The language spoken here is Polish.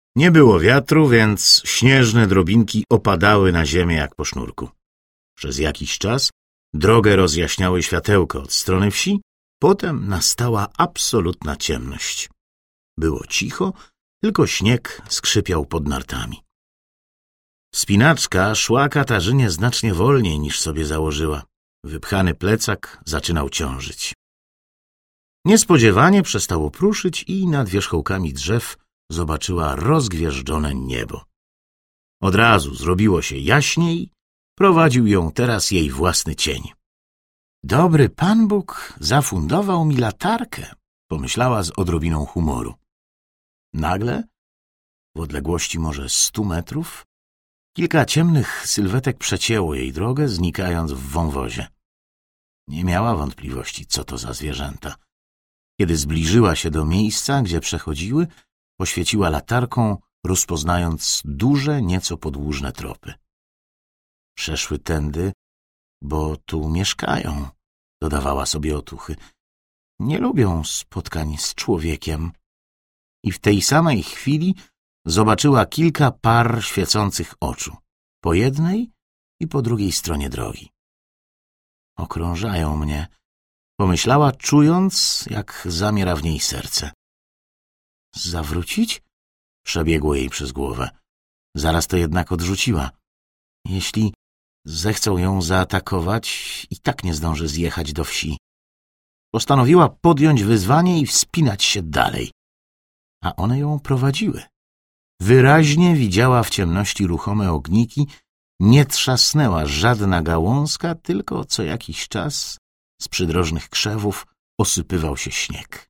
Nie było wiatru, więc śnieżne drobinki opadały na ziemię jak po sznurku. Przez jakiś czas drogę rozjaśniały światełka od strony wsi, potem nastała absolutna ciemność. Było cicho, tylko śnieg skrzypiał pod nartami. Wspinaczka szła Katarzynie znacznie wolniej niż sobie założyła. Wypchany plecak zaczynał ciążyć. Niespodziewanie przestało pruszyć i nad wierzchołkami drzew zobaczyła rozgwieżdżone niebo. Od razu zrobiło się jaśniej, prowadził ją teraz jej własny cień. Dobry Pan Bóg zafundował mi latarkę, pomyślała z odrobiną humoru. Nagle, w odległości może 100 metrów, kilka ciemnych sylwetek przecięło jej drogę, znikając w wąwozie. Nie miała wątpliwości, co to za zwierzęta. Kiedy zbliżyła się do miejsca, gdzie przechodziły, poświeciła latarką, rozpoznając duże, nieco podłużne tropy. Przeszły tędy, bo tu mieszkają, dodawała sobie otuchy. Nie lubią spotkań z człowiekiem. I w tej samej chwili zobaczyła kilka par świecących oczu, po jednej i po drugiej stronie drogi. Okrążają mnie, pomyślała, czując, jak zamiera w niej serce. Zawrócić? Przebiegło jej przez głowę. Zaraz to jednak odrzuciła. Jeśli zechcą ją zaatakować, i tak nie zdąży zjechać do wsi. Postanowiła podjąć wyzwanie i wspinać się dalej. A one ją prowadziły. Wyraźnie widziała w ciemności ruchome ogniki, nie trzasnęła żadna gałązka, tylko co jakiś czas z przydrożnych krzewów osypywał się śnieg.